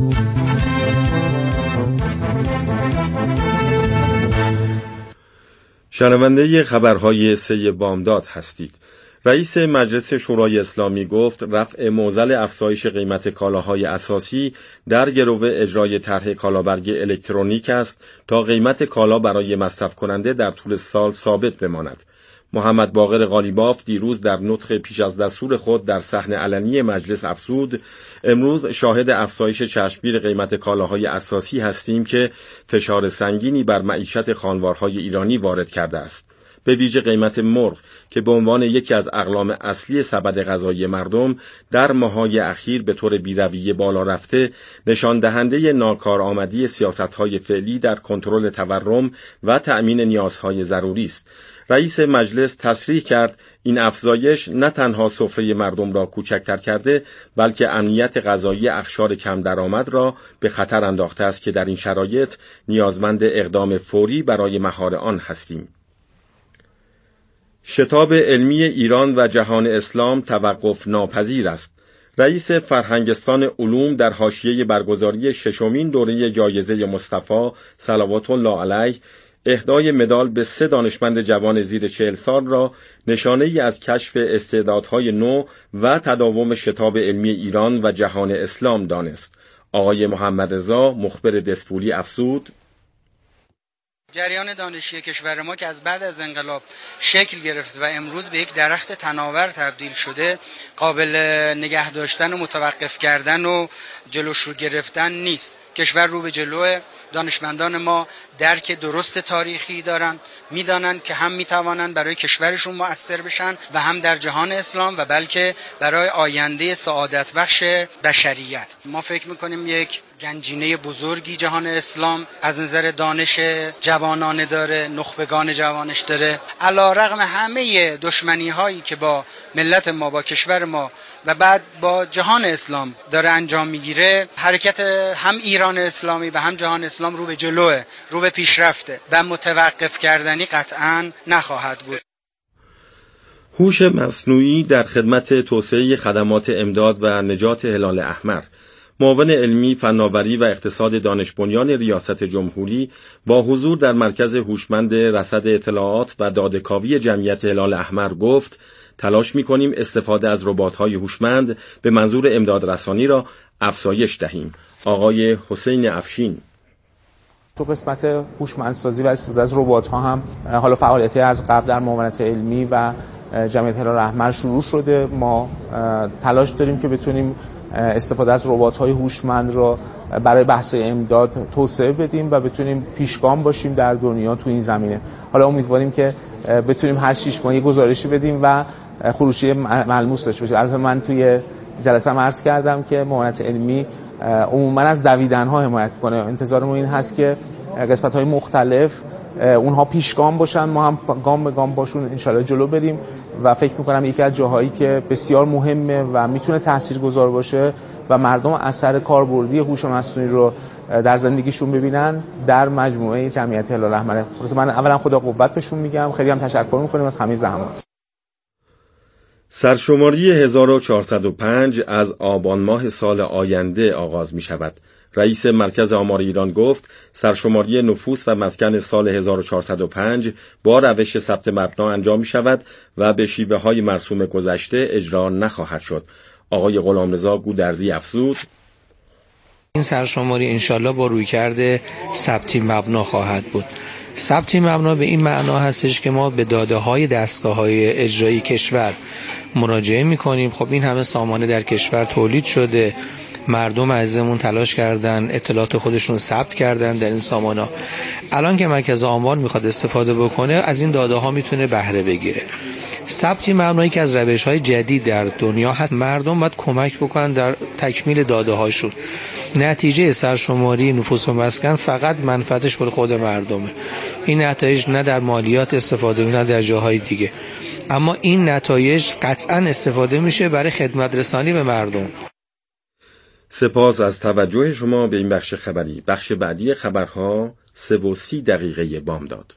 شنونده خبرهای 3 بامداد هستید. رئیس مجلس شورای اسلامی گفت رفع معضل افزایش قیمت کالاهای اساسی در گرو اجرای طرح کالابرگ الکترونیک است تا قیمت کالا برای مصرف کننده در طول سال ثابت بماند. محمد باقر قالیباف دیروز در نطق پیش از دستور خود در صحن علنی مجلس افزود امروز شاهد افزایش چشمگیر قیمت کالاهای اساسی هستیم که فشار سنگینی بر معیشت خانوارهای ایرانی وارد کرده است. به ویژه قیمت مرغ که به عنوان یکی از اقلام اصلی سبد غذایی مردم در ماه‌های اخیر به طور بی‌رویه بالا رفته، نشان دهنده ناکارآمدی سیاست‌های فعلی در کنترل تورم و تأمین نیازهای ضروری است. رئیس مجلس تصریح کرد این افزایش نه تنها سفره مردم را کوچکتر کرده، بلکه امنیت غذایی اقشار کم درآمد را به خطر انداخته است که در این شرایط نیازمند اقدام فوری برای مهار آن هستیم. شتاب علمی ایران و جهان اسلام توقف ناپذیر است. رئیس فرهنگستان علوم در حاشیه برگزاری 6مین دوره جایزه مصطفی صلوات الله علیه اهدای مدال به 3 دانشمند جوان زیر 40 سال را نشانه ای از کشف استعدادهای نو و تداوم شتاب علمی ایران و جهان اسلام دانست. آقای محمد رضا مخبر دسپولی افزود: جریان دانشی کشور ما که از بعد از انقلاب شکل گرفت و امروز به یک درخت تناور تبدیل شده، قابل نگه داشتن و متوقف کردن و جلوش رو گرفتن نیست. کشور رو به جلوه. دانشمندان ما درک درست تاریخی دارن، میدانن که هم میتوانن برای کشورشون مؤثر بشن و هم در جهان اسلام و بلکه برای آینده سعادت بخش بشریت. ما فکر میکنیم یک گنجینه بزرگی جهان اسلام از نظر دانش جوانانه داره، نخبگان جوانش داره. علیرغم همه دشمنی هایی که با ملت ما، با کشور ما و بعد با جهان اسلام داره انجام میگیره، حرکت هم ایران اسلامی و هم جهان اسلام رو به جلوه، رو به پیشرفته و متوقف کردنی قطعاً نخواهد بود. هوش مصنوعی در خدمت توسعه خدمات امداد و نجات هلال احمر. معاون علمی، فناوری و اقتصاد دانش بنیان ریاست جمهوری با حضور در مرکز هوشمند رصد اطلاعات و داده‌کاوی جمعیت هلال احمر گفت تلاش می‌کنیم استفاده از ربات‌های هوشمند به منظور امداد رسانی را افزایش دهیم. آقای حسین افشین: تو قسمت هوشمندسازی و استفاده از ربات‌ها هم حالا فعالیتی از قبل در معاونت علمی و جمعیت هلال احمر شروع شده. ما تلاش داریم که بتونیم استفاده از ربات‌های هوشمند را برای بحث امداد توسعه بدیم و بتونیم پیشگام باشیم در دنیا تو این زمینه. حالا امیدواریم که بتونیم هر 6 ماه گزارشی بدیم و خروجی ملموس داشته باشیم. البته من توی جلسه عرض کردم که معاونت علمی عموما از دویدن‌ها حمایت کنه. انتظارمون این هست که قسمت‌های مختلف اونها پیشگام باشن، ما هم گام به گام باشون انشالله جلو بریم و فکر می‌کنم یکی از جاهایی که بسیار مهمه و میتونه تاثیرگذار باشه و مردم اثر کاربردی هوش مصنوعی رو در زندگیشون ببینن در مجموعه جمعیت هلال احمر. من اولا خدا قوت بهشون میگم، خیلی هم تشکر می‌کنیم از همه زحمات. سرشماری 1405 از آبان ماه سال آینده آغاز می شود. رئیس مرکز آمار ایران گفت سرشماری نفوس و مسکن سال 1405 با روش ثبت مبنا انجام می شود و به شیوه های مرسوم گذشته اجرا نخواهد شد. آقای غلامرضا گودرزی افزود: این سرشماری انشالله با رویکرد ثبتی مبنا خواهد بود. ثبتی مبنا به این معنا هستش که ما به داده‌های دستگاه‌های اجرایی کشور مراجعه می‌کنیم. خب این همه سامانه در کشور تولید شده، مردم عزیزمون تلاش کردن، اطلاعات خودشون ثبت کردن در این سامانه. الان که مرکز آمار میخواد استفاده بکنه از این داده‌ها میتونه بهره بگیره. ثبتی مبنایی که از روش‌های جدید در دنیا هست، مردم باید کمک بکنن در تکمیل داده‌هاشون. نتیجه سرشماری نفوس و مسکن فقط منفعتش برای خود مردمه. این نتایج نه در مالیات استفاده میشه نه در جاهای دیگه، اما این نتایج قطعا استفاده میشه برای خدمت رسانی به مردم. سپاس از توجه شما به این بخش خبری. بخش بعدی خبرها 3:30 بامداد.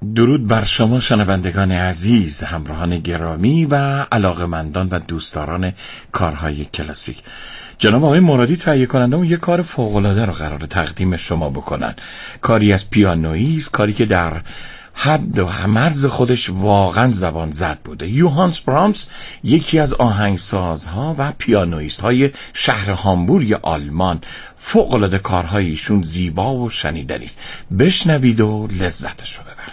درود بر شما شنوندگان عزیز، همراهان گرامی و علاقمندان و دوستداران کارهای کلاسیک. جناب آقای مرادی تهیه کننده اون یه کار فوق‌العاده رو قراره تقدیم شما بکنن. کاری از پیانویست، کاری که در حد و مرز خودش واقعا زبان زد بوده. یوهانس برامس یکی از آهنگسازها و پیانویست های شهر هامبورگ آلمان. فوق‌العاده کارهای ایشون زیبا و شنیدنی است. بشنوید و لذتش رو ببرید.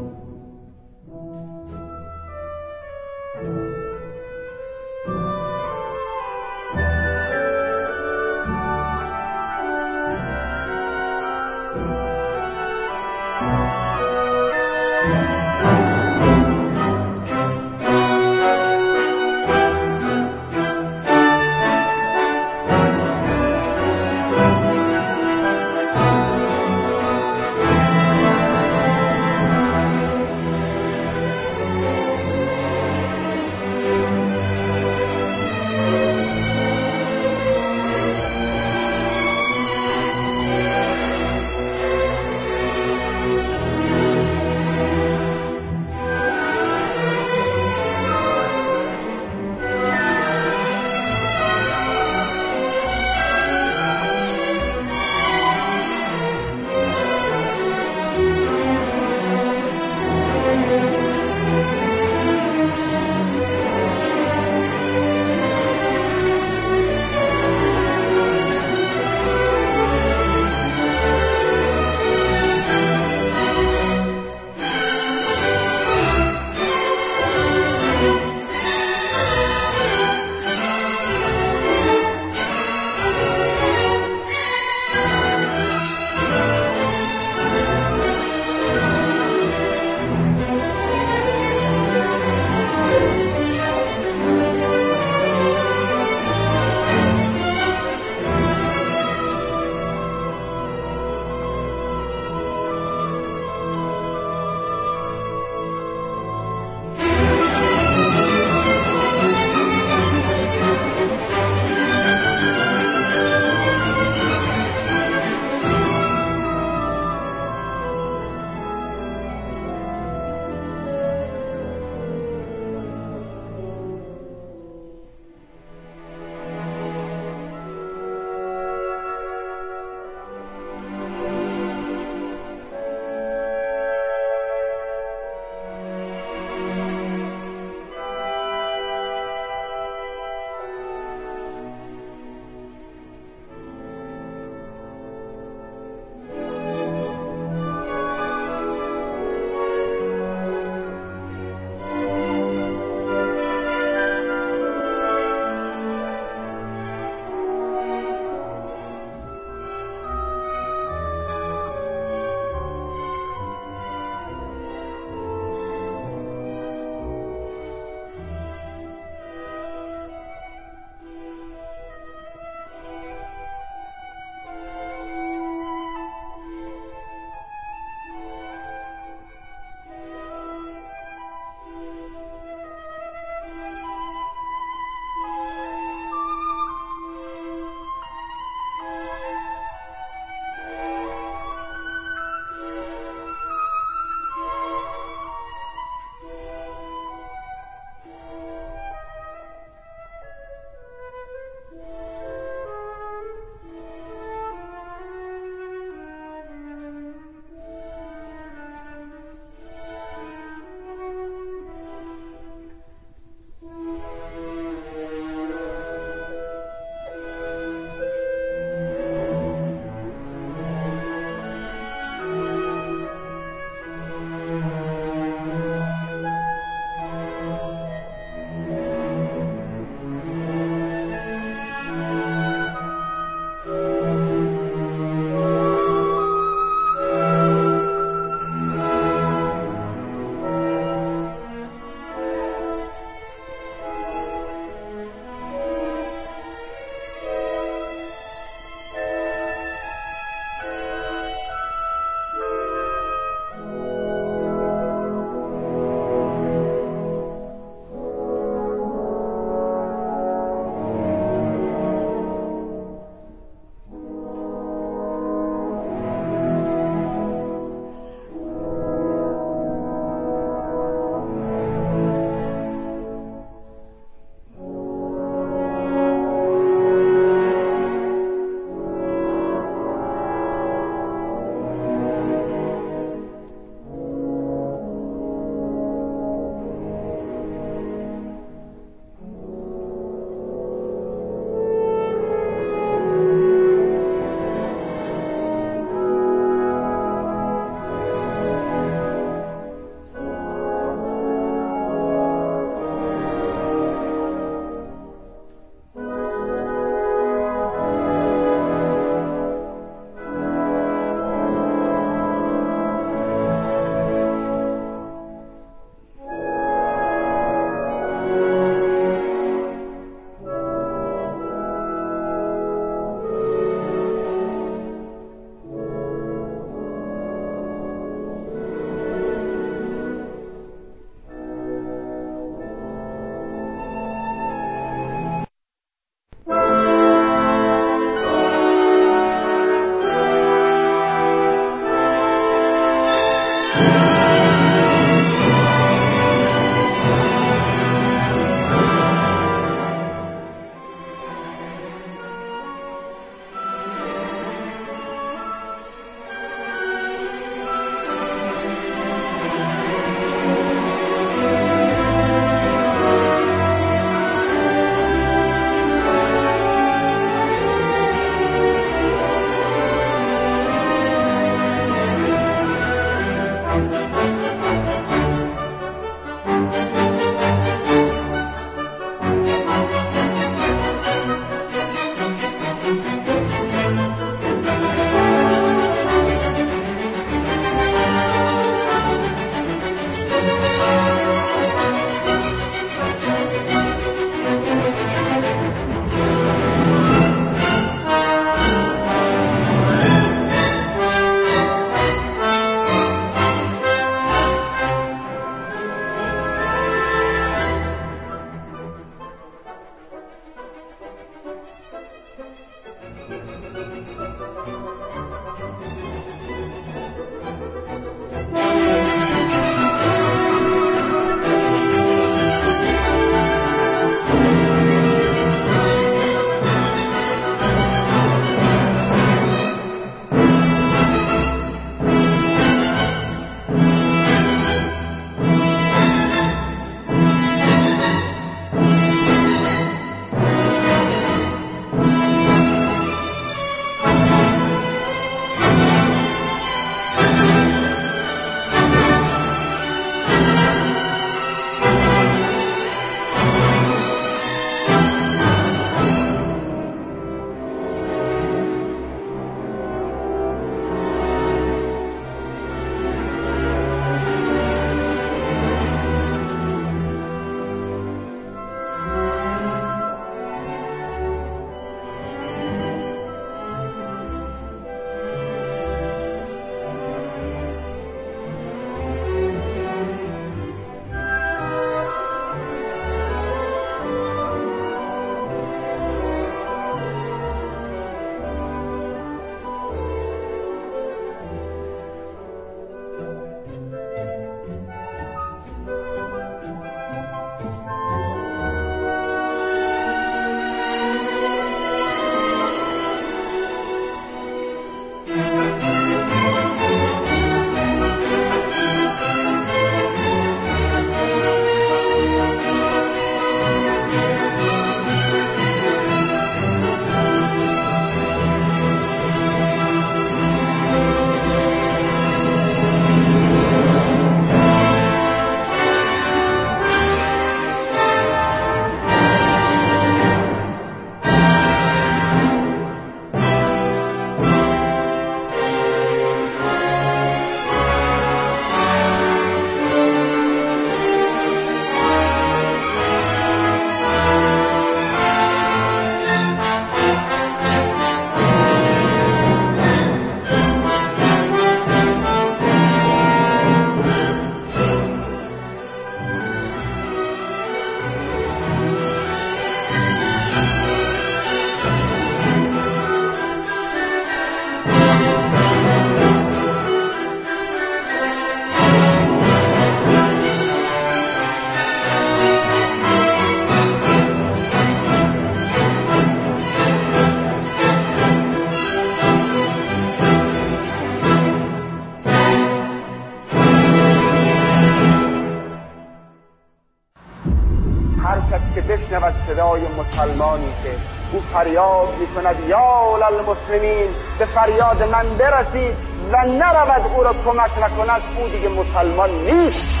بشنود صدای مسلمانی که او فریاد میکند یا للمسلمین، به فریاد من برسید و نرود او را کمک نکند، او دیگه مسلمان نیست.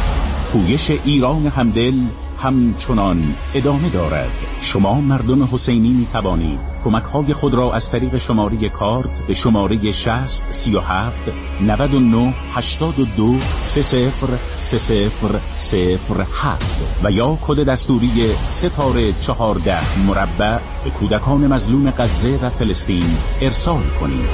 پویش ایران همدل همچنان ادامه دارد. شما مردم حسینی می توانید کمک های خود را از طریق شماره کارت به شماره 60 37 99 82 303007 و یا کد دستوری ستاره 14 مربع به کودکان مظلوم غزه و فلسطین ارسال کنید.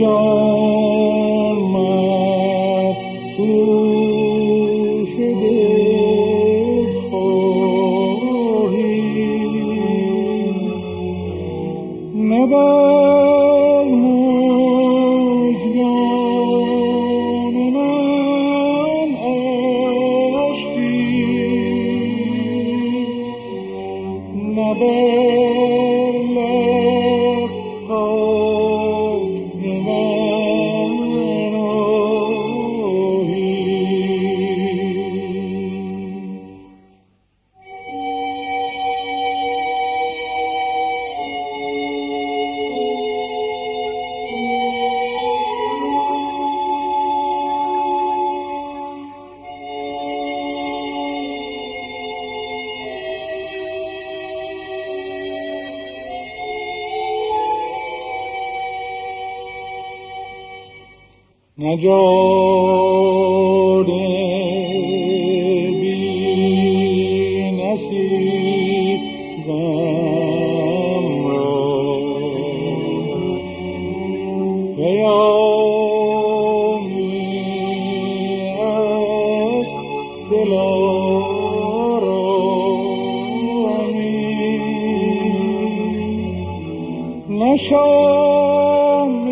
جان مفتون شده خواهی نبر مژگان من عشقی نبر نجار بی نصیبم را پیامی از دل آرامی نشان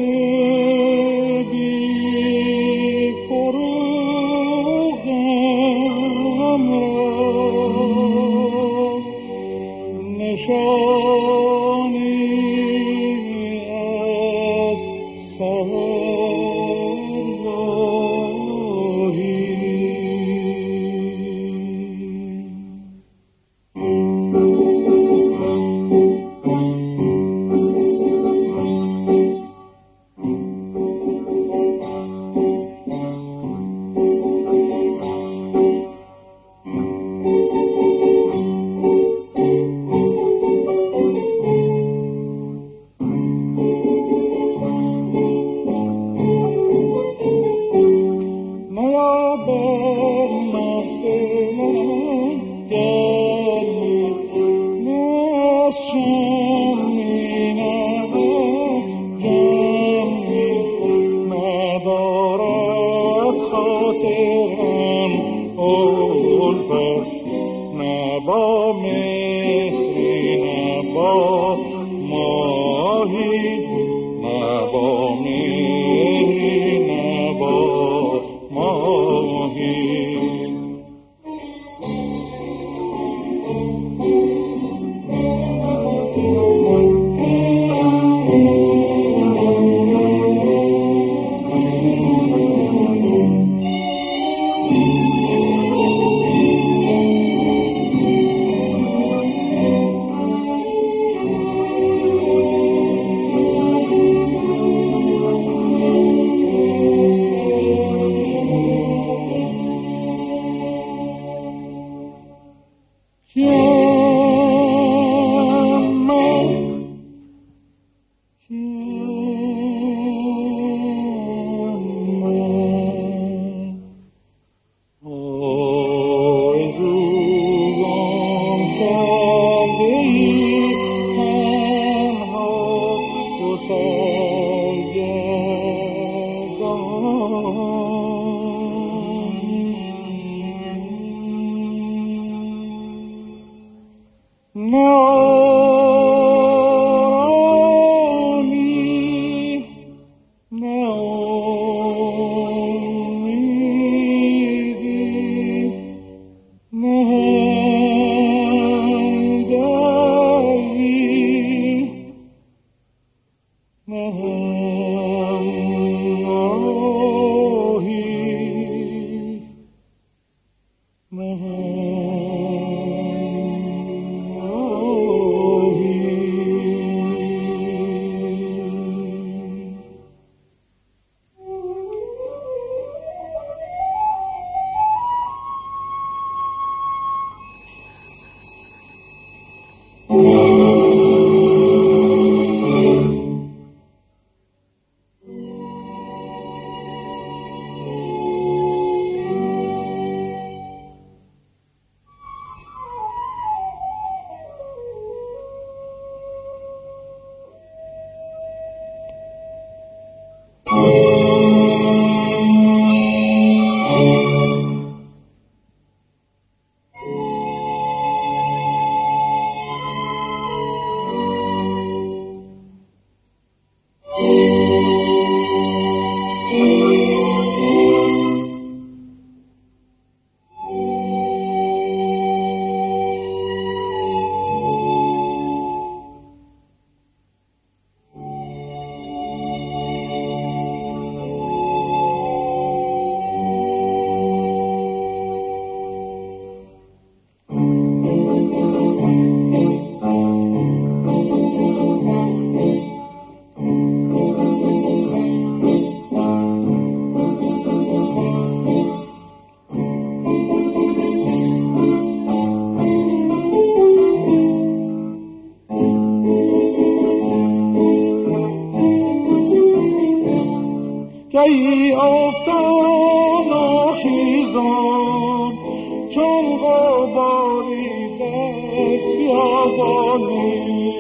گهی افتان و خیزان چون غباری در بیابانی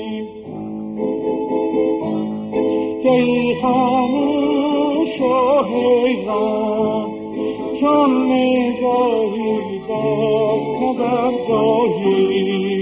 گهی خاموش و حیران چون نگاهی در نظرگاهی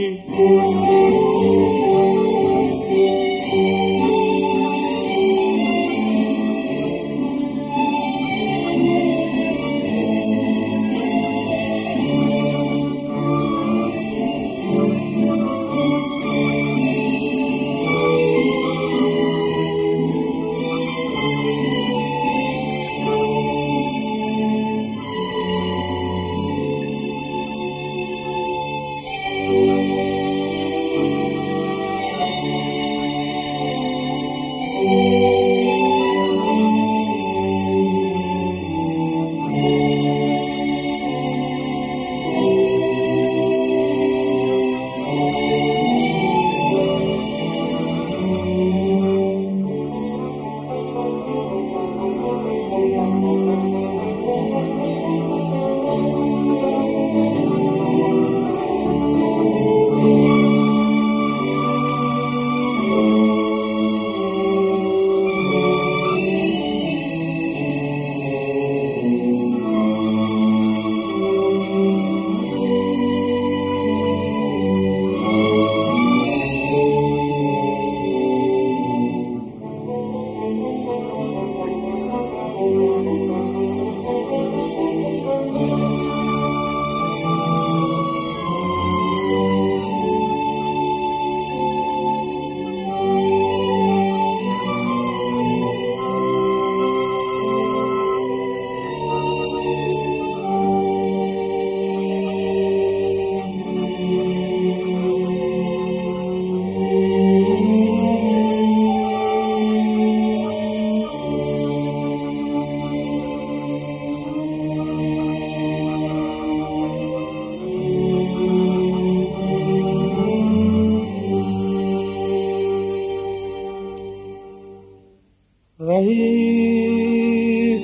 رهی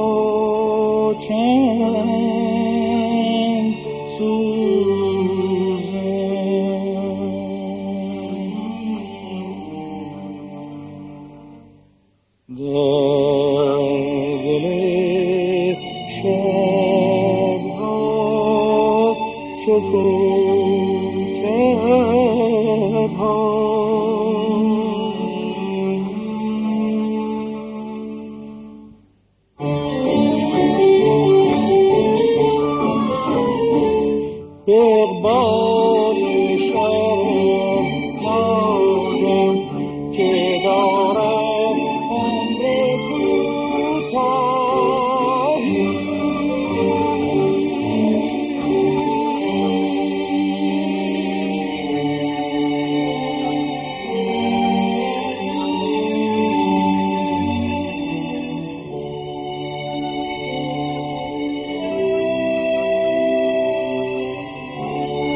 تا چند سوزم در دل شبها شکوکبها اقبال